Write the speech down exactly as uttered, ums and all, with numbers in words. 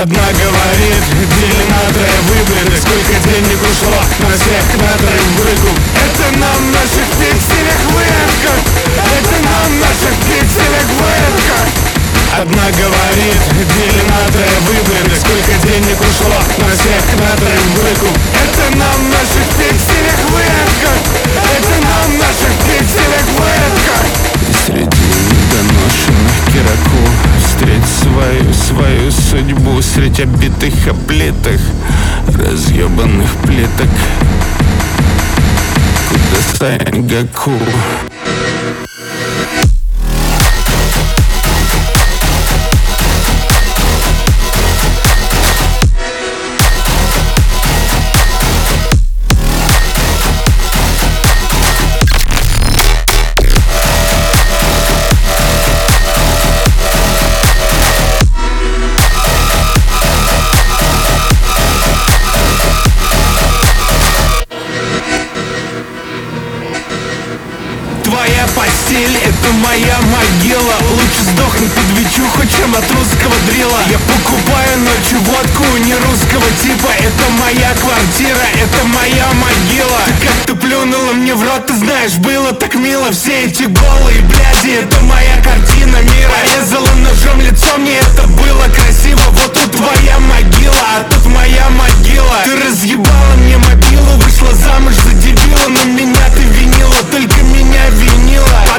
Одна говорит, били на драйв выбрали. Сколько денег ушло на всех на драйв выкуп. Это нам в наших пикселях выемка. Это нам в наших пикселях выемка. Одна говорит, били на драйв выбрали. Сколько денег ушло на всех на драйв выкуп. Это нам в наших пикселях выемка. Это нам в наших пикселях выемка. И среди недоношенных кираку встреть свою, свою судьбу средь обитых, облитых, разъебанных плиток. Куда Сангоку? Твоя постель — это моя могила. Лучше сдохнуть под вечуху, чем от русского дрила. Я покупаю ночью водку не русского типа. Это моя квартира, это моя могила. Ты как-то плюнула мне в рот, ты знаешь, было так мило. Все эти голые бляди — это моя картина мира. Резала ножом лицо, мне это было красиво. Вот тут твоя могила, а тут моя могила. Ты разъебала мне мобилу, вышла замуж за дебила. Но меня ты винила, только меня винила.